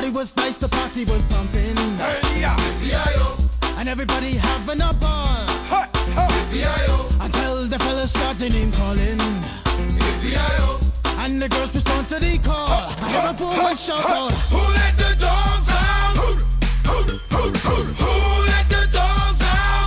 party was nice, the party was pumping. And everybody having a ball. Until the fellas start their name calling. And the girls respond to the call. I hear a woman shout out, who let the dogs out? Who let the dogs out?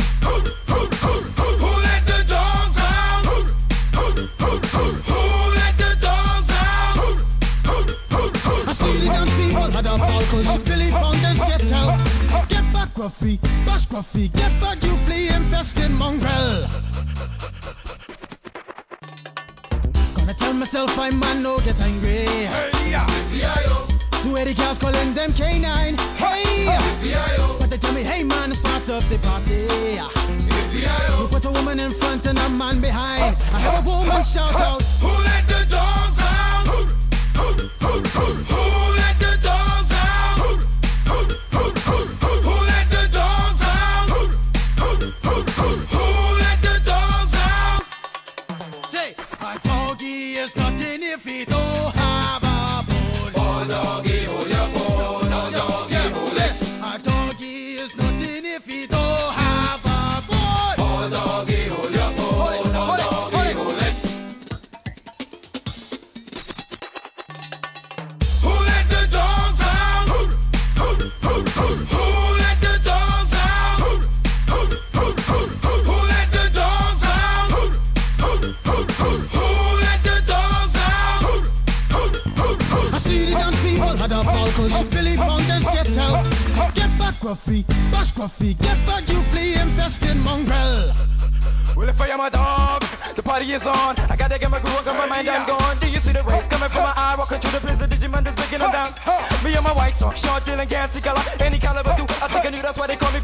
Who let the dogs out? Who let the dogs out? I see the dance people had a ball, cause Billy Fountains get out. Get back, Gruffy, bash Gruffy, get back, you flea infested mongrel. Gonna tell myself I'm man, no get angry. Two 80 cows calling them K9. Hey, but they tell me, hey man, start up the party. You put a woman in front and a man behind. I have a woman shout out, who let the dogs out? Who let the dogs out? Who let the dogs out? Who let the dogs out? Say, a doggy is nothing if he don't have a bone. Oh, doggy, hold your bone. Oh, doggy, hold it. A doggy is nothing if he don't have a bone. Oh, doggy, hold your bone. Oh, doggy, hold it. Who let the dogs out? Who let the dogs out? Who let the dogs out? Who let the dogs out? I see the dance people had a ball, cause Billy Fountains get out. Get back, Gruffy, bash Gruffy, get back, you flea infested mongrel. Well, if I am a dog, the party is on. I gotta get my groove on, got my mind, I'm gone. Do you see the rays coming from my eye? Walking through the blizzard, Digimon is breaking them down. Me and my white talk, short, dealing, gassy color, any caliber do. I think I knew that's why they call me